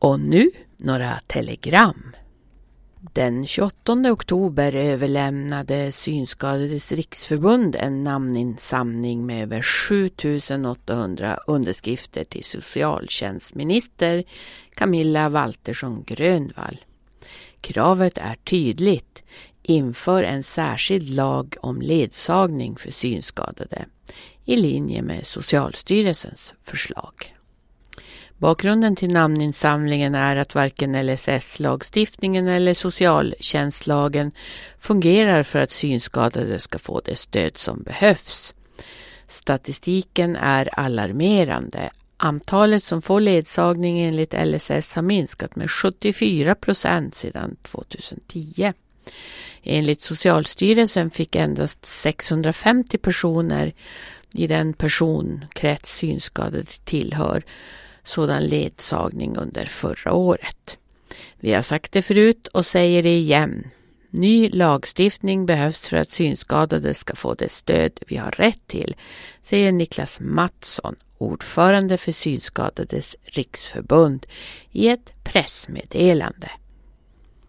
Och nu några telegram. Den 28 oktober överlämnade Synskadades riksförbund en namninsamling med över 7800 underskrifter till socialtjänstminister Camilla Waltersson Grönvall. Kravet är tydligt: inför en särskild lag om ledsagning för synskadade i linje med Socialstyrelsens förslag. Bakgrunden till namninsamlingen är att varken LSS-lagstiftningen eller socialtjänstlagen fungerar för att synskadade ska få det stöd som behövs. Statistiken är alarmerande. Antalet som får ledsagning enligt LSS har minskat med 74% sedan 2010. Enligt Socialstyrelsen fick endast 650 personer i den personkrets synskadade tillhör sådan ledsagning under förra året. Vi har sagt det förut och säger det igen. Ny lagstiftning behövs för att synskadade ska få det stöd vi har rätt till, säger Niklas Mattsson, ordförande för Synskadades riksförbund, i ett pressmeddelande.